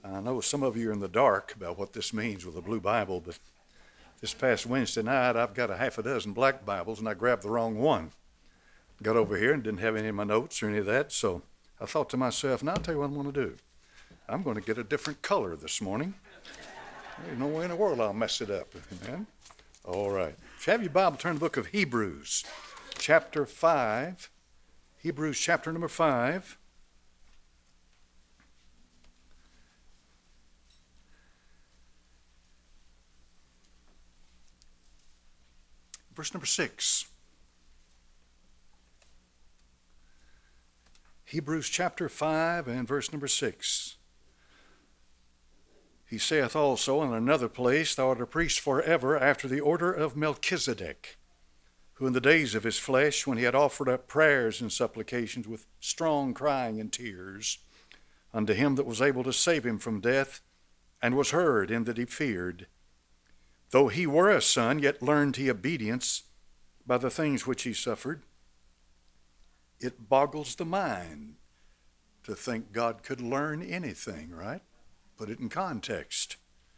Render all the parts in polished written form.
I know some of you are in the dark about what this means with a blue Bible, but this past Wednesday night I've got a half a dozen black Bibles and I grabbed the wrong one. Got over here and didn't have any of my notes or any of that, so I thought to myself, now I'll tell you what I'm going to do. I'm going to get a different color this morning. There's no way in the world I'll mess it up. Amen? All right. If you have your Bible, turn to the book of Hebrews, chapter 5. Hebrews chapter number 5. Verse number 6. Hebrews chapter 5 and verse number 6. He saith also in another place, Thou art a priest forever after the order of Melchizedek, who in the days of his flesh, when he had offered up prayers and supplications with strong crying and tears, unto him that was able to save him from death, and was heard in that he feared, though he were a son, yet learned he obedience by the things which he suffered. It boggles the mind to think God could learn anything, right? Put it in context.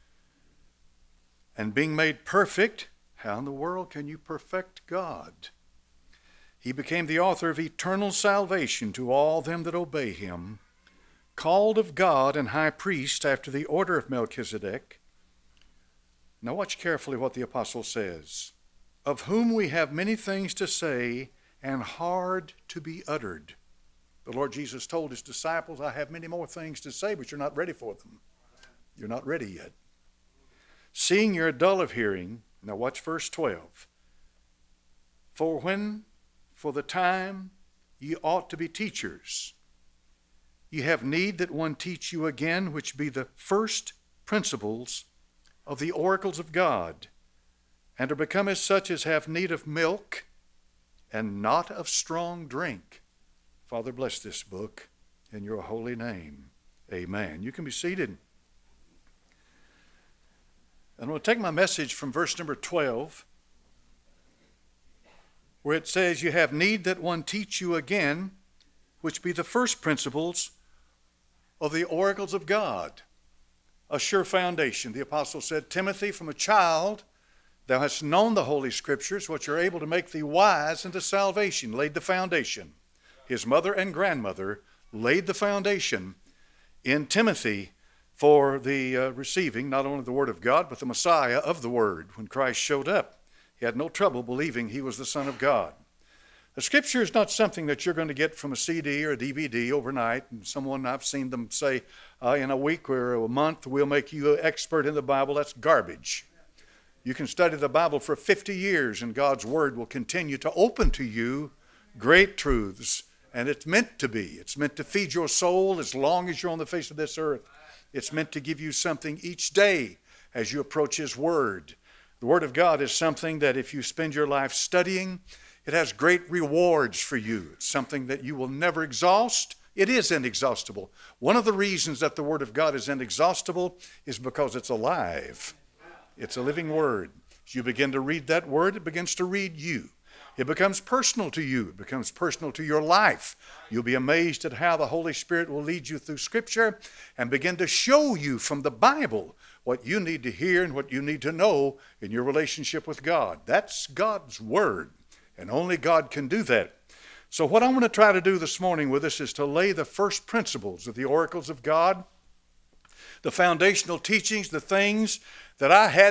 And being made perfect, how in the world can you perfect God? He became the author of eternal salvation to all them that obey him, called of God and high priest after the order of Melchizedek. Now watch carefully what the apostle says. Of whom we have many things to say and hard to be uttered. The Lord Jesus told his disciples, I have many more things to say, but you're not ready for them. You're not ready yet. Seeing you're dull of hearing, now watch verse 12. For the time ye ought to be teachers, ye have need that one teach you again, which be the first principles of the oracles of God, and are become as such as have need of milk, and not of strong drink. Father, bless this book in your holy name. Amen. You can be seated. And I'm going to take my message from verse number 12, where it says, You have need that one teach you again, which be the first principles of the oracles of God. A sure foundation. The apostle said, Timothy, from a child, thou hast known the Holy Scriptures, which are able to make thee wise unto salvation. Laid the foundation. His mother and grandmother laid the foundation in Timothy for the receiving not only the Word of God, but the Messiah of the Word. When Christ showed up, he had no trouble believing he was the Son of God. The Scripture is not something that you're going to get from a CD or a DVD overnight. And someone, I've seen them say, in a week or a month, we'll make you an expert in the Bible. That's garbage. You can study the Bible for 50 years and God's Word will continue to open to you great truths. And it's meant to be. It's meant to feed your soul as long as you're on the face of this earth. It's meant to give you something each day as you approach His Word. The Word of God is something that if you spend your life studying, it has great rewards for you. It's something that you will never exhaust. It is inexhaustible. One of the reasons that the Word of God is inexhaustible is because it's alive. It's a living Word. As you begin to read that Word, it begins to read you. It becomes personal to you. It becomes personal to your life. You'll be amazed at how the Holy Spirit will lead you through Scripture and begin to show you from the Bible what you need to hear and what you need to know in your relationship with God. That's God's Word, and only God can do that. So what I'm going to try to do this morning with us is to lay the first principles of the oracles of God, the foundational teachings, the things that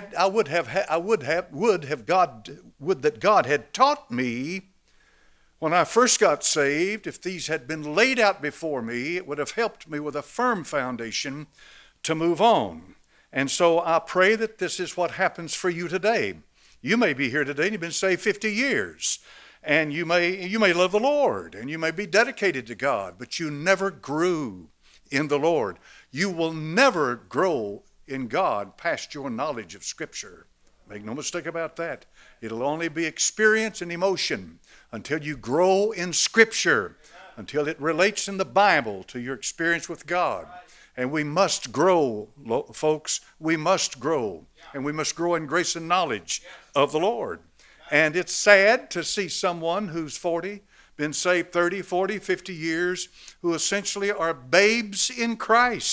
that God had taught me when I first got saved. If these had been laid out before me, it would have helped me with a firm foundation to move on. And so I pray that this is what happens for you today. You may be here today and you've been saved 50 years. And you may love the Lord and you may be dedicated to God, but you never grew in the Lord. You will never grow in God past your knowledge of Scripture. Make no mistake about that. It'll only be experience and emotion until you grow in Scripture, until it relates in the Bible to your experience with God. And we must grow, folks. We must grow. And we must grow in grace and knowledge of the Lord. And it's sad to see someone who's 40, been saved 30, 40, 50 years, who essentially are babes in Christ.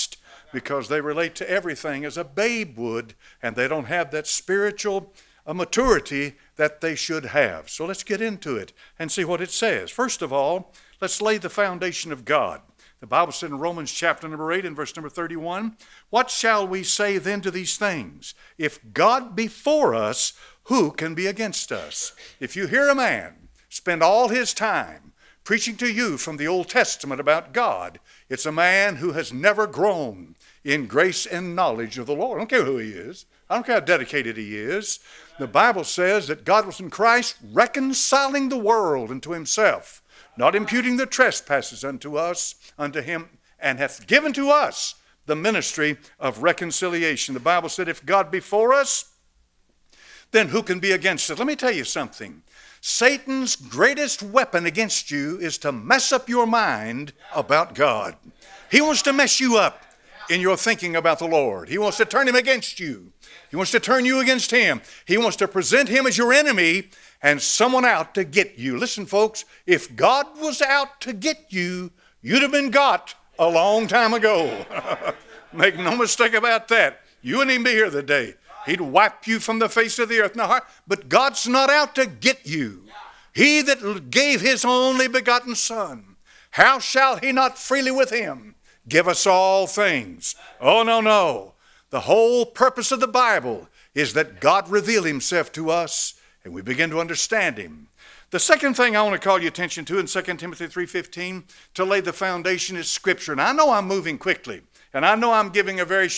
because they relate to everything as a babe would, and they don't have that spiritual maturity that they should have. So let's get into it and see what it says. First of all, let's lay the foundation of God. The Bible said in Romans chapter number 8 and verse number 31, "What shall we say then to these things? If God be for us, who can be against us?" If you hear a man spend all his time preaching to you from the Old Testament about God, it's a man who has never grown in grace and knowledge of the Lord. I don't care who he is. I don't care how dedicated he is. The Bible says that God was in Christ reconciling the world unto himself, not imputing the trespasses unto him, and hath given to us the ministry of reconciliation. The Bible said, if God be for us, then who can be against us? Let me tell you something. Satan's greatest weapon against you is to mess up your mind about God. He wants to mess you up in your thinking about the Lord. He wants to turn him against you. He wants to turn you against him. He wants to present him as your enemy and someone out to get you. Listen, folks, if God was out to get you, you'd have been got a long time ago. Make no mistake about that. You wouldn't even be here today. He'd wipe you from the face of the earth. Now, but God's not out to get you. He that gave his only begotten Son, how shall he not freely with him give us all things? Oh, no. The whole purpose of the Bible is that God reveal himself to us and we begin to understand him. The second thing I want to call your attention to in 2 Timothy 3:15 to lay the foundation is Scripture. And I know I'm moving quickly, and I know I'm giving a very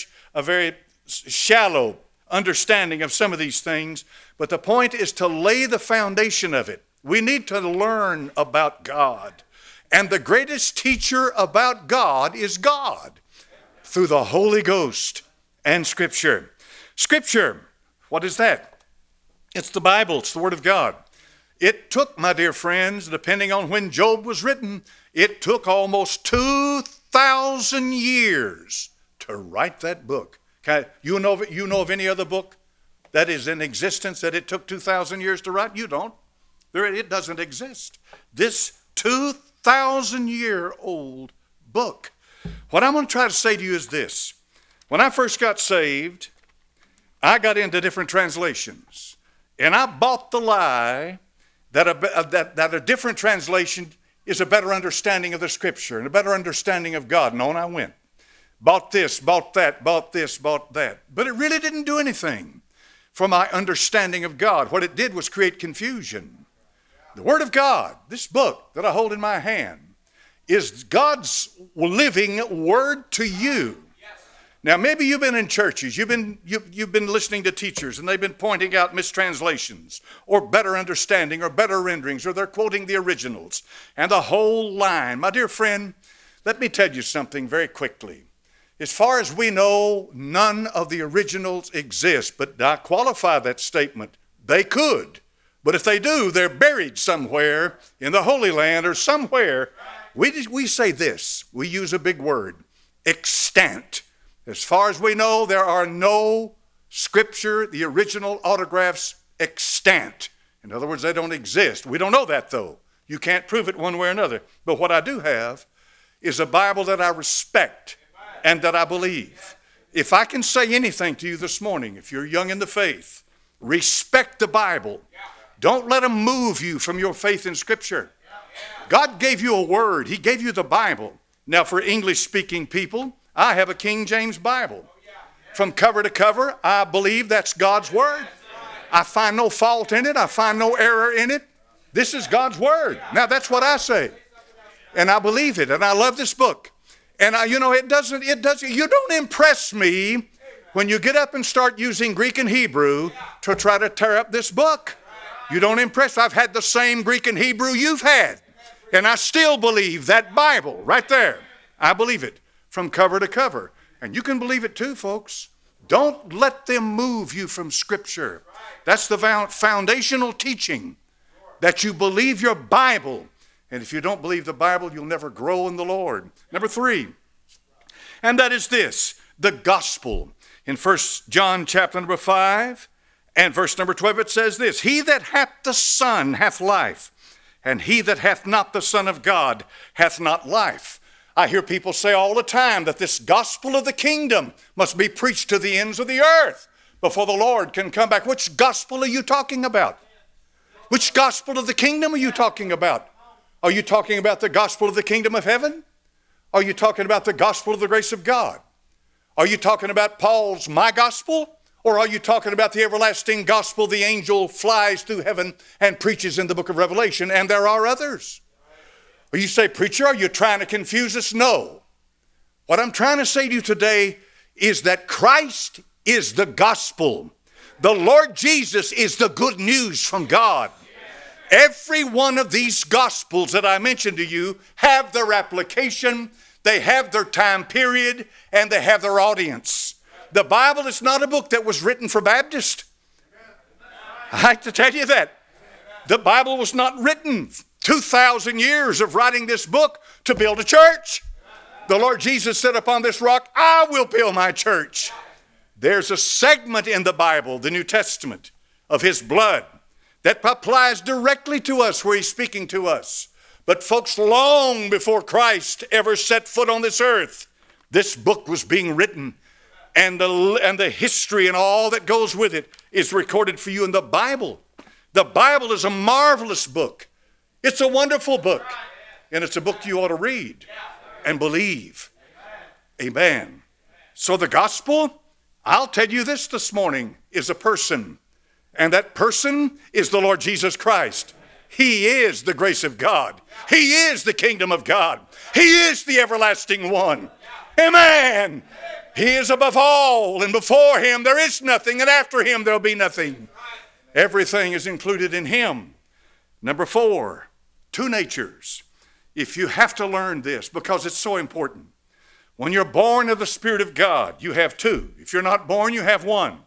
shallow understanding of some of these things, but the point is to lay the foundation of it. We need to learn about God. And the greatest teacher about God is God through the Holy Ghost and Scripture. Scripture, what is that? It's the Bible. It's the Word of God. It took, my dear friends, depending on when Job was written, it took almost 2,000 years to write that book. You know of any other book that is in existence that it took 2,000 years to write? You don't. It doesn't exist. This 2,000-year-old book. What I'm going to try to say to you is this. When I first got saved, I got into different translations. And I bought the lie that a different translation is a better understanding of the Scripture and a better understanding of God. And on I went. Bought this, bought that, bought this, bought that. But it really didn't do anything for my understanding of God. What it did was create confusion. The Word of God, this book that I hold in my hand, is God's living Word to you. Now, maybe you've been in churches, you've been listening to teachers, and they've been pointing out mistranslations or better understanding or better renderings, or they're quoting the originals and the whole line. My dear friend, let me tell you something very quickly. As far as we know, none of the originals exist, but I qualify that statement. They could, but if they do, they're buried somewhere in the Holy Land or somewhere. We say this, we use a big word, extant. As far as we know, there are no Scripture, the original autographs, extant. In other words, they don't exist. We don't know that, though. You can't prove it one way or another. But what I do have is a Bible that I respect and that I believe. If I can say anything to you this morning, if you're young in the faith, respect the Bible. Don't let them move you from your faith in Scripture. God gave you a word. He gave you the Bible. Now, for English-speaking people, I have a King James Bible. From cover to cover, I believe that's God's Word. I find no fault in it. I find no error in it. This is God's Word. Now, that's what I say. And I believe it. And I love this book. And you don't impress me when you get up and start using Greek and Hebrew to try to tear up this book. You don't impress me. I've had the same Greek and Hebrew you've had. And I still believe that Bible right there. I believe it from cover to cover. And you can believe it too, folks. Don't let them move you from Scripture. That's the foundational teaching, that you believe your Bible. And if you don't believe the Bible, you'll never grow in the Lord. Number 3, and that is this, the gospel. In 1 John chapter number 5 and verse number 12, it says this, he that hath the Son hath life, and he that hath not the Son of God hath not life. I hear people say all the time that this gospel of the kingdom must be preached to the ends of the earth before the Lord can come back. Which gospel are you talking about? Which gospel of the kingdom are you talking about? Are you talking about the gospel of the kingdom of heaven? Are you talking about the gospel of the grace of God? Are you talking about Paul's my gospel? Or are you talking about the everlasting gospel the angel flies through heaven and preaches in the book of Revelation? And there are others. Or you say, preacher, are you trying to confuse us? No. What I'm trying to say to you today is that Christ is the gospel. The Lord Jesus is the good news from God. Every one of these gospels that I mentioned to you have their application, they have their time period, and they have their audience. The Bible is not a book that was written for Baptists. I have to tell you that. The Bible was not written 2,000 years of writing this book to build a church. The Lord Jesus said, upon this rock, I will build my church. There's a segment in the Bible, the New Testament, of his blood that applies directly to us where he's speaking to us. But folks, long before Christ ever set foot on this earth, this book was being written, and the history and all that goes with it is recorded for you in the Bible. The Bible is a marvelous book. It's a wonderful book, and it's a book you ought to read and believe. Amen. So the gospel, I'll tell you this morning, is a person, and that person is the Lord Jesus Christ. He is the grace of God. He is the kingdom of God. He is the everlasting one. Amen. He is above all, and before him there is nothing, and after him there'll be nothing. Everything is included in him. Number 4, 2 natures. If you have to learn this, because it's so important. When you're born of the Spirit of God, you have 2. If you're not born, you have 1.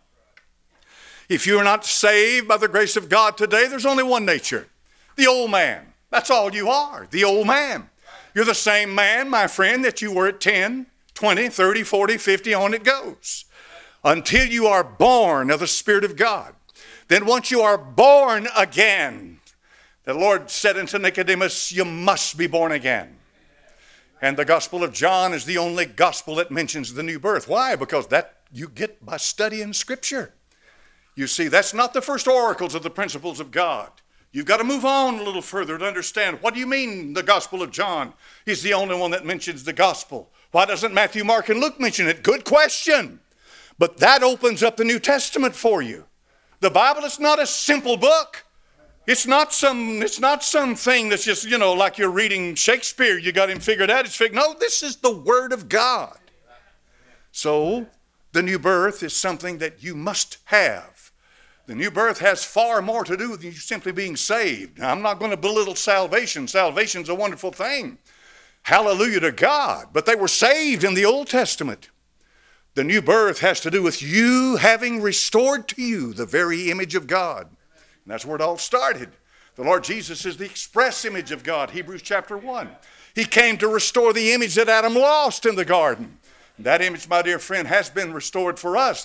If you're not saved by the grace of God today, there's only 1 nature. The old man. That's all you are, the old man. You're the same man, my friend, that you were at 10, 20, 30, 40, 50, on it goes. Until you are born of the Spirit of God. Then once you are born again, the Lord said unto Nicodemus, you must be born again. And the Gospel of John is the only gospel that mentions the new birth. Why? Because that you get by studying Scripture. You see, that's not the first oracles of the principles of God. You've got to move on a little further to understand, what do you mean the Gospel of John is the only one that mentions the gospel? Why doesn't Matthew, Mark, and Luke mention it? Good question. But that opens up the New Testament for you. The Bible is not a simple book. It's not something that's just, like you're reading Shakespeare. You got him figured out. No, this is the Word of God. So the new birth is something that you must have. The new birth has far more to do with you simply being saved. Now, I'm not going to belittle salvation. Salvation's a wonderful thing. Hallelujah to God. But they were saved in the Old Testament. The new birth has to do with you having restored to you the very image of God. And that's where it all started. The Lord Jesus is the express image of God, Hebrews chapter 1. He came to restore the image that Adam lost in the garden. That image, my dear friend, has been restored for us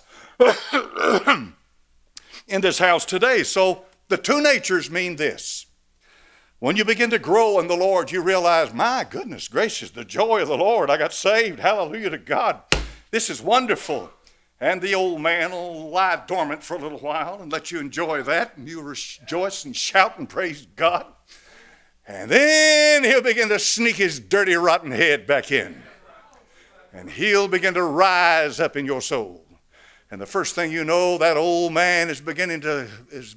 in this house today. So the 2 natures mean this. When you begin to grow in the Lord, you realize, my goodness gracious, the joy of the Lord. I got saved. Hallelujah to God. This is wonderful. And the old man will lie dormant for a little while and let you enjoy that. And you rejoice and shout and praise God. And then he'll begin to sneak his dirty, rotten head back in. And he'll begin to rise up in your soul. And the first thing you know, that old man is beginning to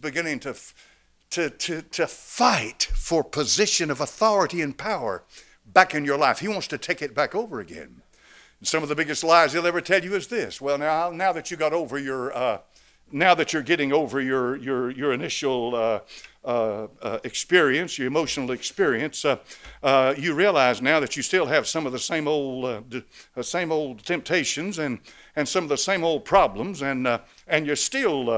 fight for position of authority and power back in your life. He wants to take it back over again. And some of the biggest lies he'll ever tell you is this. Well, now that you got over now that you're getting over your initial experience, your emotional experience, you realize now that you still have some of the same old temptations and some of the same old problems, and you're still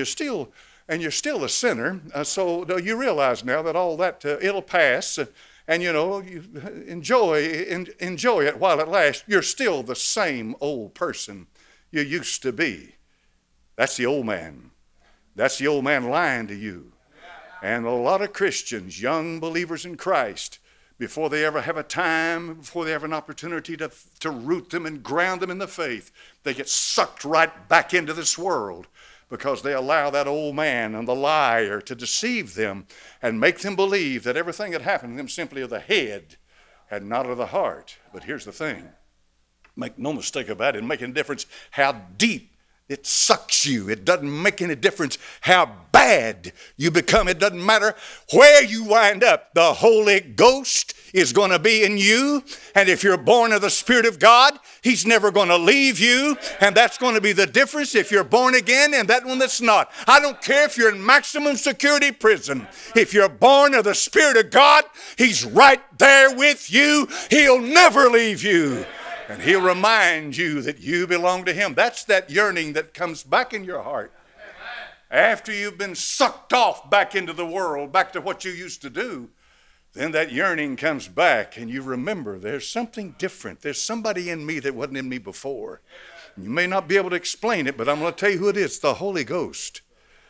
a sinner. So you realize now that all that it'll pass. And you enjoy it while it lasts. You're still the same old person you used to be. That's the old man. That's the old man lying to you. And a lot of Christians, young believers in Christ, before they ever have a time, before they have an opportunity to root them and ground them in the faith, they get sucked right back into this world because they allow that old man and the liar to deceive them and make them believe that everything that happened to them simply of the head and not of the heart. But here's the thing. Make no mistake about it, making a difference how deep it sucks you. It doesn't make any difference how bad you become. It doesn't matter where you wind up. The Holy Ghost is going to be in you. And if you're born of the Spirit of God, He's never going to leave you. And that's going to be the difference if you're born again and that one that's not. I don't care if you're in maximum security prison. If you're born of the Spirit of God, He's right there with you. He'll never leave you. And He'll remind you that you belong to Him. That's that yearning that comes back in your heart. After you've been sucked off back into the world, back to what you used to do, then that yearning comes back and you remember there's something different. There's somebody in me that wasn't in me before. You may not be able to explain it, but I'm going to tell you who it is, the Holy Ghost.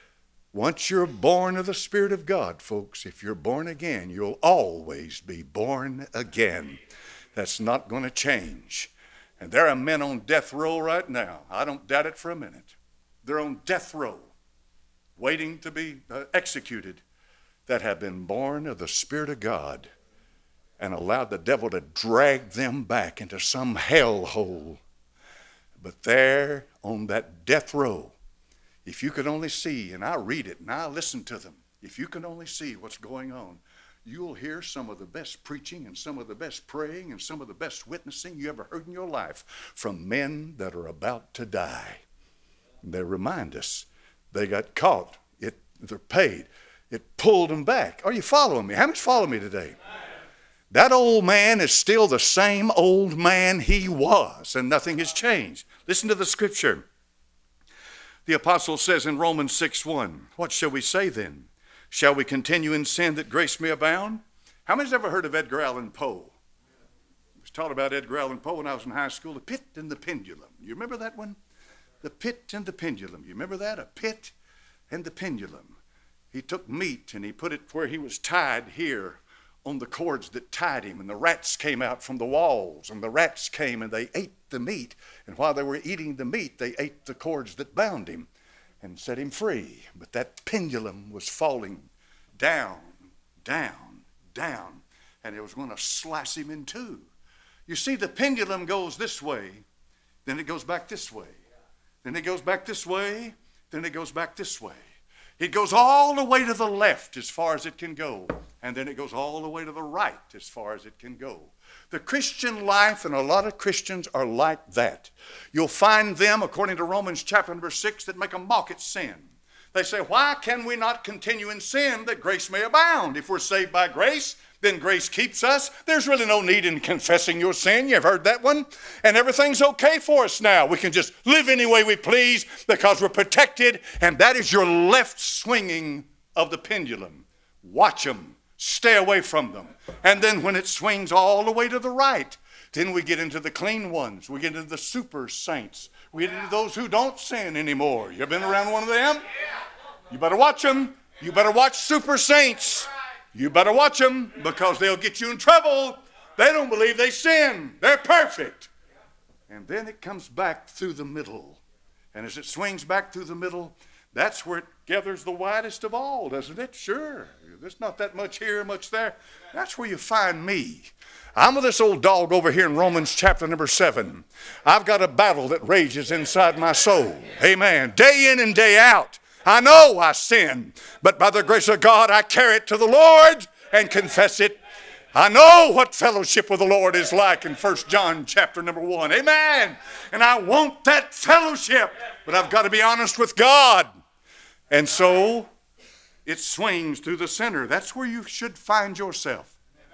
Once you're born of the Spirit of God, folks, if you're born again, you'll always be born again. That's not going to change. And there are men on death row right now. I don't doubt it for a minute. They're on death row, waiting to be executed, that have been born of the Spirit of God and allowed the devil to drag them back into some hellhole. But there on that death row, if you could only see, and I read it and I listen to them, if you can only see what's going on, you'll hear some of the best preaching and some of the best praying and some of the best witnessing you ever heard in your life from men that are about to die. And they remind us they got caught. They're paid. It pulled them back. Are you following me? How much follow me today? That old man is still the same old man he was, and nothing has changed. Listen to the scripture. The apostle says in Romans 6:1, what shall we say then? Shall we continue in sin that grace may abound? How many's ever heard of Edgar Allan Poe? I was taught about Edgar Allan Poe when I was in high school, The Pit and the Pendulum. You remember that one? The Pit and the Pendulum. You remember that? A pit and the pendulum. He took meat and he put it where he was tied here on the cords that tied him, and the rats came out from the walls, and the rats came and they ate the meat, and while they were eating the meat, they ate the cords that bound him and set him free. But that pendulum was falling down, down, down, and it was going to slice him in two. You see, the pendulum goes this way, then it goes back this way, then it goes back this way, then it goes back this way. It goes all the way to the left as far as it can go, and then it goes all the way to the right as far as it can go. The Christian life, and a lot of Christians are like that. You'll find them, according to Romans chapter number 6, that make a mock at sin. They say, why can we not continue in sin that grace may abound? If we're saved by grace, then grace keeps us. There's really no need in confessing your sin. You've heard that one. And everything's okay for us now. We can just live any way we please because we're protected. And that is your left swinging of the pendulum. Watch them. Stay away from them. And then when it swings all the way to the right, then we get into the clean ones. We get into the super saints. We get into those who don't sin anymore. You been around one of them? You better watch them. You better watch super saints. You better watch them because they'll get you in trouble. They don't believe they sin. They're perfect. And then it comes back through the middle. And as it swings back through the middle, that's where it gathers the widest of all, doesn't it? Sure. There's not that much here, much there. That's where you find me. I'm with this old dog over here in Romans chapter number 7. I've got a battle that rages inside my soul. Amen. Day in and day out. I know I sin, but by the grace of God, I carry it to the Lord and confess it. I know what fellowship with the Lord is like in 1 John chapter number 1. Amen. And I want that fellowship, but I've got to be honest with God. And so it swings through the center. That's where you should find yourself.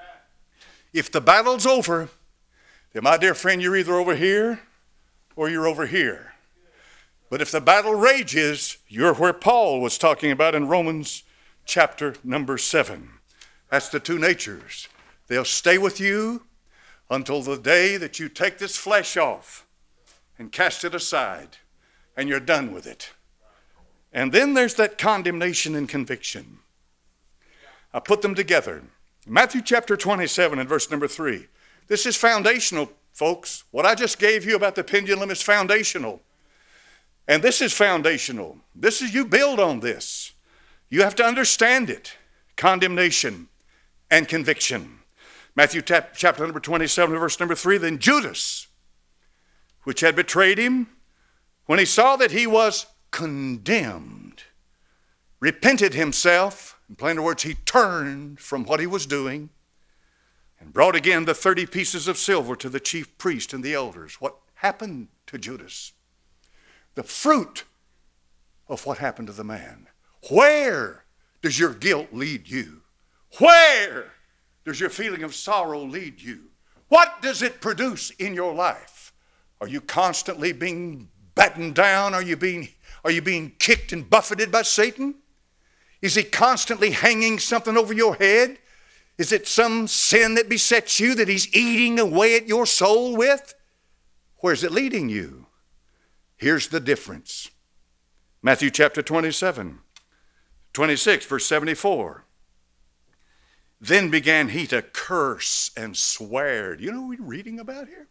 If the battle's over, then my dear friend, you're either over here or you're over here. But if the battle rages, you're where Paul was talking about in Romans chapter number 7. That's the two natures. They'll stay with you until the day that you take this flesh off and cast it aside and you're done with it. And then there's that condemnation and conviction. I put them together. Matthew chapter 27 and verse number 3. This is foundational, folks. What I just gave you about the pendulum is foundational. And this is foundational. This is, you build on this. You have to understand it. Condemnation and conviction. Matthew chapter number 27, verse number 3. Then Judas, which had betrayed him, when he saw that he was condemned, repented himself. In plain words, he turned from what he was doing and brought again the 30 pieces of silver to the chief priest and the elders. What happened to Judas? The fruit of what happened to the man. Where does your guilt lead you? Where does your feeling of sorrow lead you? What does it produce in your life? Are you constantly being battened down? Are you being kicked and buffeted by Satan? Is he constantly hanging something over your head? Is it some sin that besets you that he's eating away at your soul with? Where's it leading you? Here's the difference. Matthew chapter 27, 26, verse 74. Then began he to curse and swear. Do you know what we're reading about here?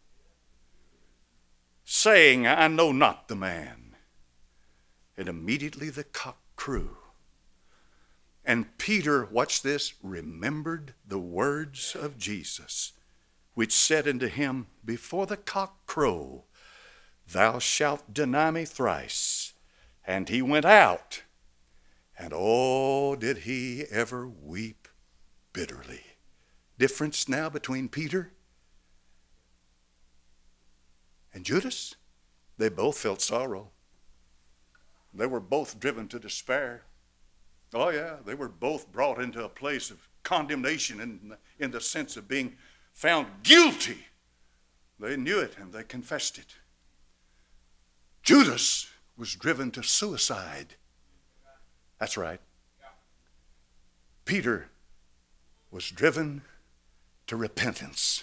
Saying, I know not the man. And immediately the cock crew. And Peter, watch this, remembered the words of Jesus, which said unto him, before the cock crow, thou shalt deny me thrice. And he went out, and oh, did he ever weep bitterly. Difference now between Peter and Judas? They both felt sorrow. They were both driven to despair. Oh yeah, they were both brought into a place of condemnation in the sense of being found guilty. They knew it and they confessed it. Judas was driven to suicide. That's right. Peter was driven to repentance.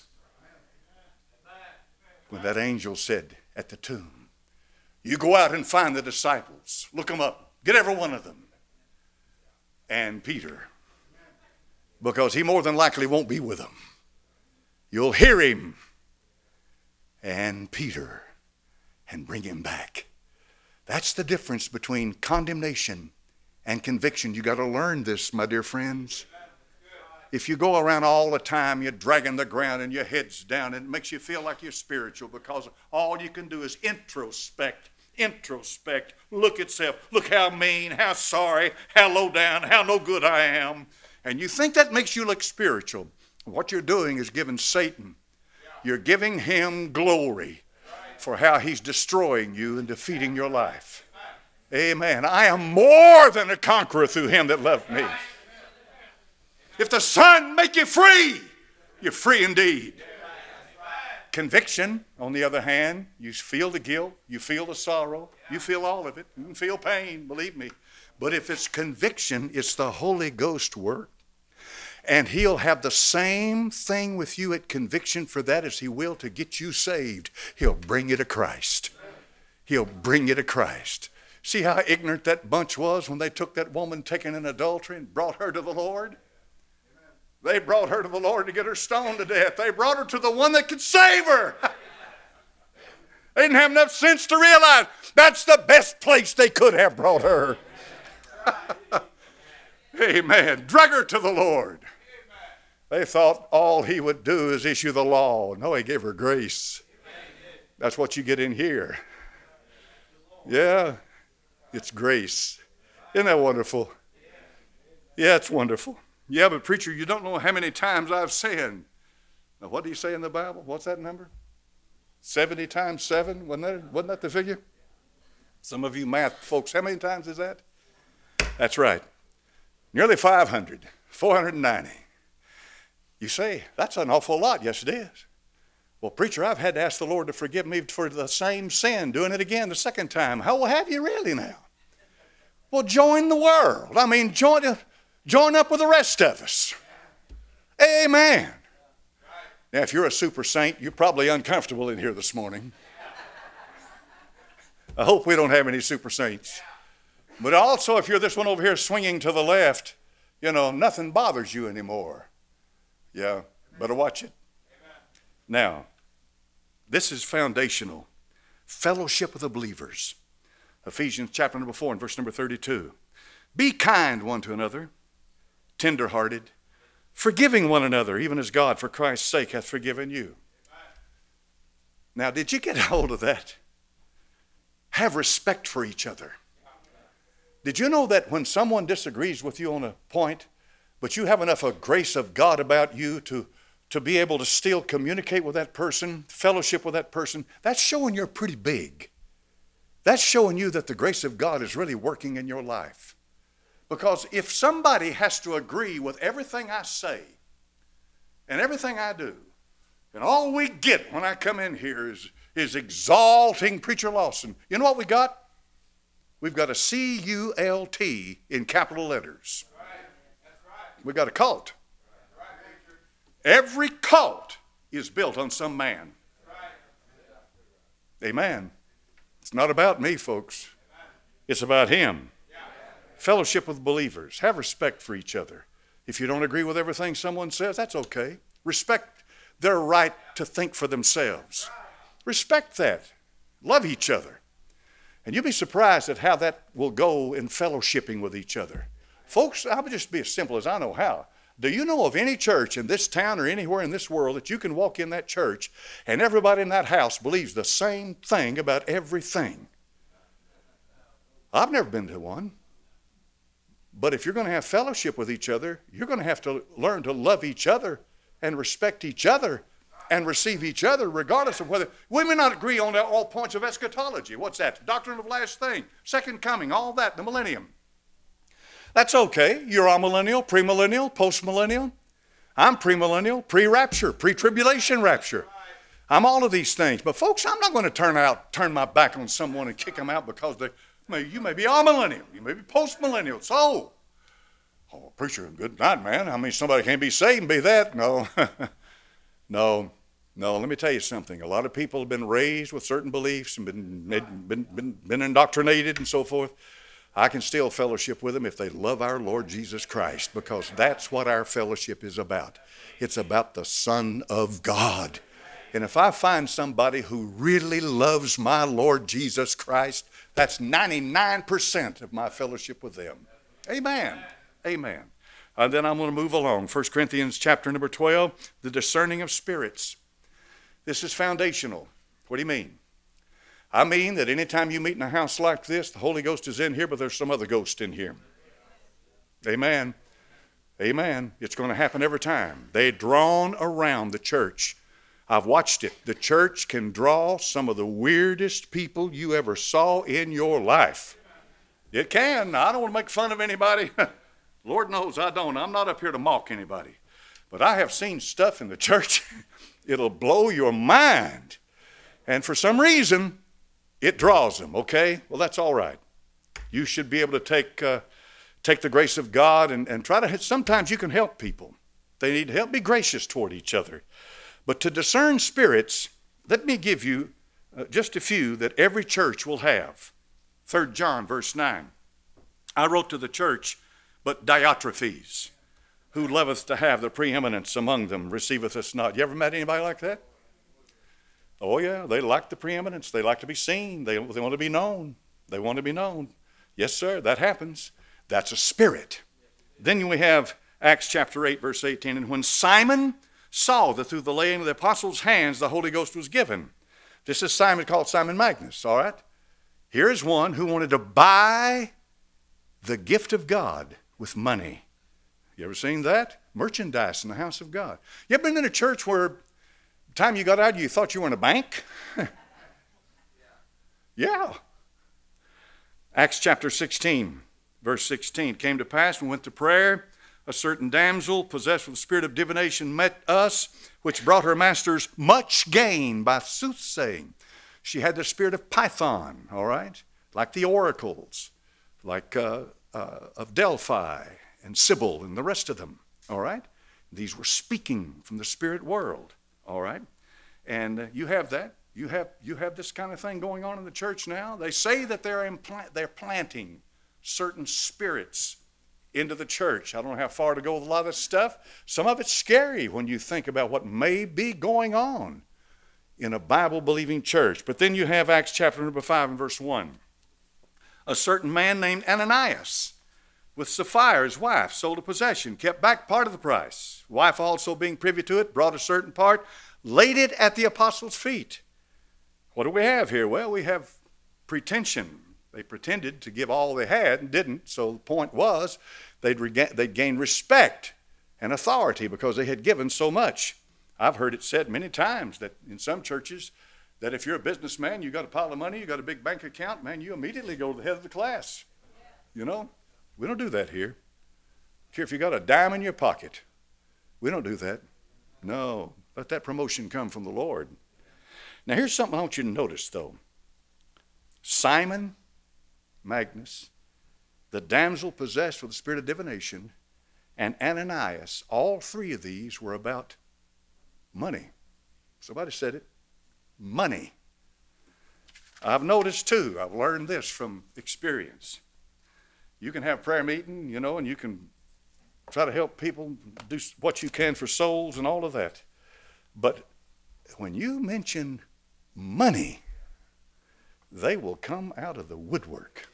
When that angel said at the tomb, you go out and find the disciples. Look them up. Get every one of them. And Peter, because he more than likely won't be with them. You'll hear him and Peter and bring him back. That's the difference between condemnation and conviction. You got to learn this, my dear friends. If you go around all the time, you're dragging the ground and your head's down, and it makes you feel like you're spiritual because all you can do is introspect, look at self, look how mean, how sorry, how low down, how no good I am. And you think that makes you look spiritual. What you're doing is giving Satan, you're giving him glory for how he's destroying you and defeating your life. Amen. I am more than a conqueror through him that loved me. If the Son make you free, you're free indeed. Conviction, on the other hand, you feel the guilt, you feel the sorrow, you feel all of it. You can feel pain, believe me. But if it's conviction, it's the Holy Ghost work. And he'll have the same thing with you at conviction for that as he will to get you saved. He'll bring you to Christ. He'll bring you to Christ. See how ignorant that bunch was when they took that woman taken in adultery and brought her to the Lord? They brought her to the Lord to get her stoned to death. They brought her to the one that could save her. They didn't have enough sense to realize that's the best place they could have brought her. Amen. Drag her to the Lord. They thought all he would do is issue the law. No, he gave her grace. That's what you get in here. Yeah, it's grace. Isn't that wonderful? Yeah, it's wonderful. Yeah, but preacher, you don't know how many times I've sinned. Now, what do you say in the Bible? What's that number? 70 times 7? Wasn't that the figure? Some of you math folks, how many times is that? That's right. Nearly 500, 490. You say, that's an awful lot. Yes, it is. Well, preacher, I've had to ask the Lord to forgive me for the same sin, doing it again the second time. How have you really now? Well, join the world. I mean, join up with the rest of us. Amen. Now, if you're a super saint, you're probably uncomfortable in here this morning. I hope we don't have any super saints. But also, if you're this one over here swinging to the left, nothing bothers you anymore. Yeah, better watch it. Now, this is foundational. Fellowship with the believers. Ephesians chapter number 4 and verse number 32. Be kind one to another, tender-hearted, forgiving one another, even as God for Christ's sake hath forgiven you. Now, did you get a hold of that? Have respect for each other. Did you know that when someone disagrees with you on a point, but you have enough of grace of God about you to be able to still communicate with that person, fellowship with that person, that's showing you're pretty big. That's showing you that the grace of God is really working in your life. Because if somebody has to agree with everything I say and everything I do, and all we get when I come in here is exalting Preacher Lawson, you know what we got? We've got a C-U-L-T in capital letters. We've got a cult. Every cult is built on some man. Amen. It's not about me, folks. It's about him. Fellowship with believers. Have respect for each other. If you don't agree with everything someone says, that's okay. Respect their right to think for themselves. Respect that. Love each other. And you'll be surprised at how that will go in fellowshipping with each other. Folks, I'll just be as simple as I know how. Do you know of any church in this town or anywhere in this world that you can walk in that church and everybody in that house believes the same thing about everything? I've never been to one. But if you're going to have fellowship with each other, you're going to have to learn to love each other and respect each other and receive each other regardless of whether we may not agree on all points of eschatology. What's that? Doctrine of last thing, second coming, all that, the millennium. That's okay. You're amillennial, premillennial, postmillennial. I'm premillennial, pre-rapture, pre-tribulation rapture. I'm all of these things. But folks, I'm not going to turn my back on someone and kick them out because you may be amillennial, you may be postmillennial. So, preacher, good night, man. I mean, somebody can't be saved and be that. No, no. Let me tell you something. A lot of people have been raised with certain beliefs and been indoctrinated and so forth. I can still fellowship with them if they love our Lord Jesus Christ, because that's what our fellowship is about. It's about the Son of God. And if I find somebody who really loves my Lord Jesus Christ, that's 99% of my fellowship with them. Amen. Amen. And then I'm going to move along. 1 Corinthians chapter number 12, the discerning of spirits. This is foundational. What do you mean? I mean that anytime you meet in a house like this, the Holy Ghost is in here, but there's some other ghost in here. Amen. Amen. It's going to happen every time. They're drawn around the church. I've watched it. The church can draw some of the weirdest people you ever saw in your life. It can. I don't want to make fun of anybody. Lord knows I don't. I'm not up here to mock anybody. But I have seen stuff in the church. It'll blow your mind. And for some reason, it draws them, okay? Well, that's all right. You should be able to take the grace of God and try to, sometimes you can help people. They need help. Be gracious toward each other. But to discern spirits, let me give you just a few that every church will have. 3 John verse 9. I wrote to the church, but Diotrephes, who loveth to have the preeminence among them, receiveth us not. You ever met anybody like that? Oh yeah, they like the preeminence. They like to be seen. They want to be known. They want to be known. Yes, sir, that happens. That's a spirit. Then we have Acts chapter 8, verse 18. And when Simon saw that through the laying of the apostles' hands the Holy Ghost was given. This is Simon called Simon Magnus, all right? Here's one who wanted to buy the gift of God with money. You ever seen that? Merchandise in the house of God. You ever been in a church where the time you got out you thought you were in a bank? Yeah. Acts chapter 16, verse 16. Came to pass, we went to prayer. A certain damsel possessed with the spirit of divination met us, which brought her masters much gain by soothsaying. She had the spirit of Python, all right, like the oracles, like of Delphi and Sybil and the rest of them, all right. These were speaking from the spirit world, all right. And you have that. You have this kind of thing going on in the church now. They say that they're planting certain spirits into the church. I don't know how far to go with a lot of this stuff. Some of it's scary when you think about what may be going on in a Bible-believing church. But then you have Acts chapter number 5 and verse 1. A certain man named Ananias, with Sapphira, his wife, sold a possession, kept back part of the price. Wife also being privy to it, brought a certain part, laid it at the apostles' feet. What do we have here? Well, we have pretension. They pretended to give all they had and didn't, so the point was they'd gain respect and authority because they had given so much. I've heard it said many times that in some churches that if you're a businessman, you got a pile of money, you got a big bank account, man, you immediately go to the head of the class. You know, we don't do that here. Care if you got a dime in your pocket. We don't do that. No, let that promotion come from the Lord. Now here's something I want you to notice though. Simon, Magnus, the damsel possessed with the spirit of divination, and Ananias, all three of these were about money. Somebody said it. Money. I've noticed too, I've learned this from experience. You can have prayer meeting, you know, and you can try to help people do what you can for souls and all of that. But when you mention money, they will come out of the woodwork.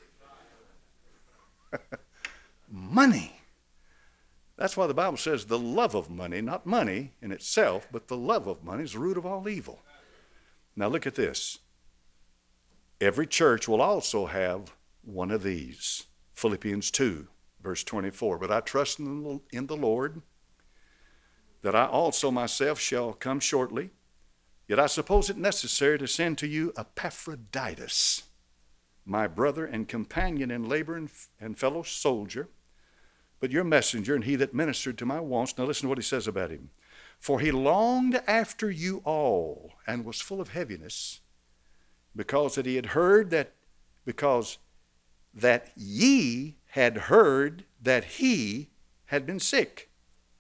Money. That's why the Bible says the love of money, not money in itself, but the love of money is the root of all evil. Now look at this. Every church will also have one of these. Philippians 2, verse 24. But I trust in the Lord that I also myself shall come shortly. Yet I suppose it necessary to send to you Epaphroditus, my brother and companion in labor and fellow soldier, but your messenger and he that ministered to my wants. Now listen to what he says about him. For he longed after you all and was full of heaviness, because that he had heard that, because that ye had heard that he had been sick.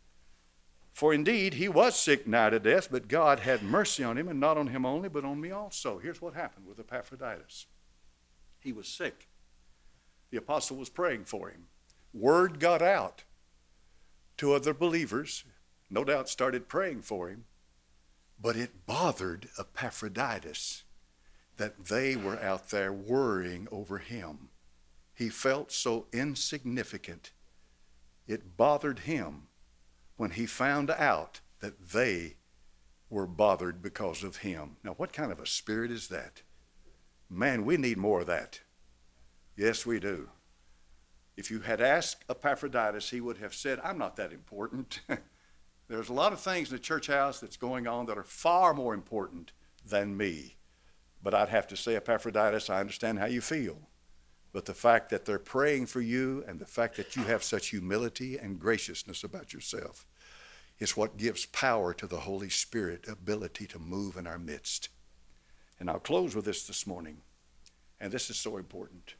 For indeed he was sick nigh to death, but God had mercy on him, and not on him only, but on me also. Here's what happened with Epaphroditus. He was sick. The apostle was praying for him. Word got out to other believers, no doubt started praying for him, but it bothered Epaphroditus that they were out there worrying over him. He felt so insignificant. It bothered him when he found out that they were bothered because of him. Now, what kind of a spirit is that? Man, we need more of that. Yes, we do. If you had asked Epaphroditus, he would have said, I'm not that important. There's a lot of things in the church house that's going on that are far more important than me. But I'd have to say, Epaphroditus, I understand how you feel. But the fact that they're praying for you and the fact that you have such humility and graciousness about yourself is what gives power to the Holy Spirit, ability to move in our midst. And I'll close with this morning, and this is so important.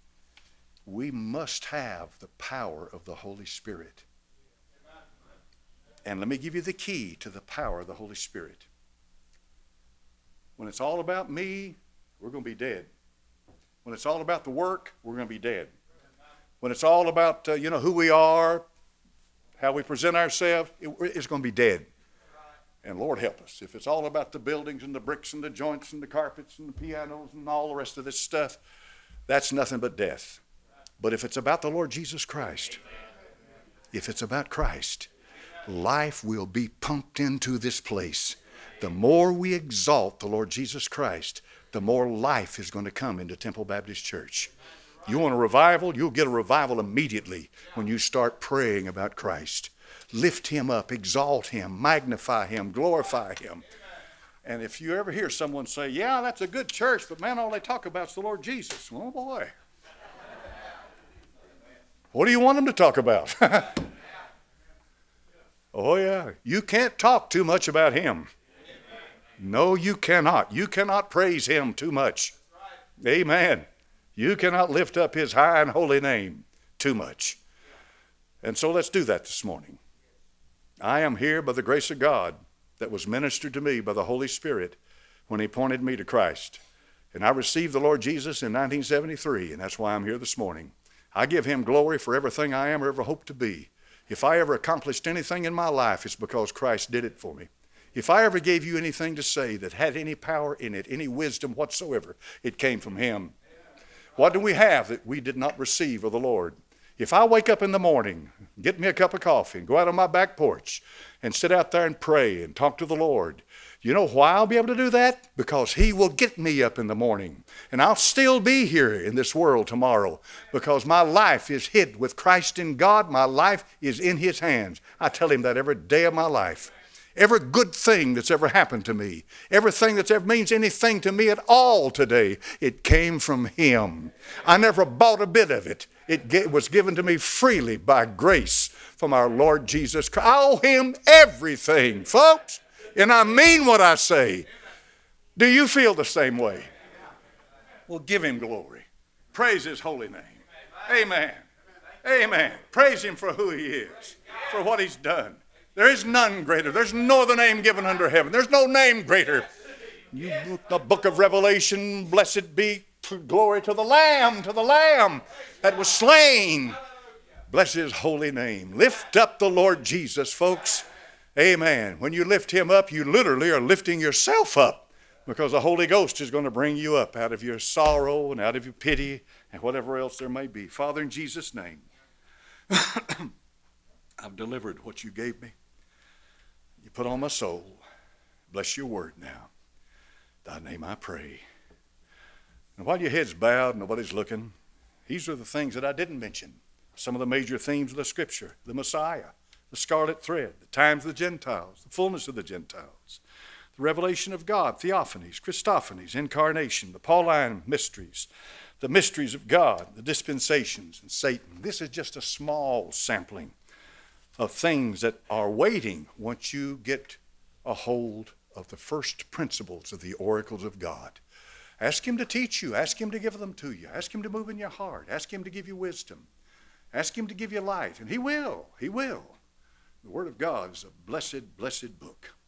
We must have the power of the Holy Spirit. And let me give you the key to the power of the Holy Spirit. When it's all about me, we're going to be dead. When it's all about the work, we're going to be dead. When it's all about who we are, how we present ourselves, it's going to be dead. And Lord help us. If it's all about the buildings and the bricks and the joints and the carpets and the pianos and all the rest of this stuff, that's nothing but death. But if it's about the Lord Jesus Christ, if it's about Christ, life will be pumped into this place. The more we exalt the Lord Jesus Christ, the more life is going to come into Temple Baptist Church. You want a revival? You'll get a revival immediately when you start praying about Christ. Lift him up, exalt him, magnify him, glorify him. And if you ever hear someone say, yeah, that's a good church, but man, all they talk about is the Lord Jesus. Oh boy. What do you want them to talk about? Oh yeah, you can't talk too much about him. No, you cannot. You cannot praise him too much. Amen. You cannot lift up his high and holy name too much. And so let's do that this morning. I am here by the grace of God that was ministered to me by the Holy Spirit when he pointed me to Christ. And I received the Lord Jesus in 1973, and that's why I'm here this morning. I give him glory for everything I am or ever hope to be. If I ever accomplished anything in my life, it's because Christ did it for me. If I ever gave you anything to say that had any power in it, any wisdom whatsoever, it came from him. What do we have that we did not receive of the Lord? If I wake up in the morning, get me a cup of coffee, and go out on my back porch and sit out there and pray and talk to the Lord, you know why I'll be able to do that? Because he will get me up in the morning. And I'll still be here in this world tomorrow because my life is hid with Christ in God. My life is in his hands. I tell him that every day of my life. Every good thing that's ever happened to me, everything that's ever means anything to me at all today, it came from him. I never bought a bit of it. It was given to me freely by grace from our Lord Jesus Christ. I owe him everything, folks. And I mean what I say. Do you feel the same way? Well, give him glory. Praise his holy name. Amen. Amen. Praise him for who he is, for what he's done. There is none greater. There's no other name given under heaven. There's no name greater. The book of Revelation, blessed be glory to the Lamb that was slain. Bless his holy name. Lift up the Lord Jesus, folks. Amen. When you lift him up, you literally are lifting yourself up because the Holy Ghost is going to bring you up out of your sorrow and out of your pity and whatever else there may be. Father, in Jesus' name, I've delivered what you gave me. You put on my soul. Bless your word now. Thy name I pray. And while your head's bowed, nobody's looking, these are the things that I didn't mention. Some of the major themes of the Scripture: the Messiah, the scarlet thread, the times of the Gentiles, the fullness of the Gentiles, the revelation of God, theophanies, Christophanies, incarnation, the Pauline mysteries, the mysteries of God, the dispensations, and Satan. This is just a small sampling of things that are waiting once you get a hold of the first principles of the oracles of God. Ask him to teach you. Ask him to give them to you. Ask him to move in your heart. Ask him to give you wisdom. Ask him to give you life. And he will. He will. The Word of God is a blessed, blessed book.